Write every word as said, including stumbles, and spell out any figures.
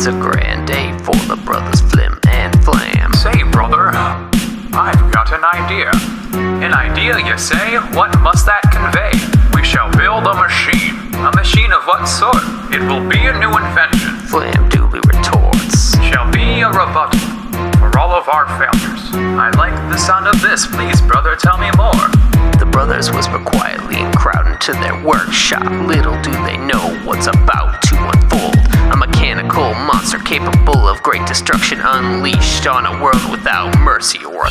It's a grand day for the brothers Flim and Flam. Say, brother, I've got an idea. An idea, you say? What must that convey? We shall build a machine. A machine of what sort? It will be a new invention. Flam duly retorts. Shall be a rebuttal for all of our failures. I like the sound of this. Please, brother, tell me more. The brothers whisper quietly and crowd into their workshop. Little do they know what's about to unfold. A mechanical monster capable of great destruction unleashed on a world without mercy or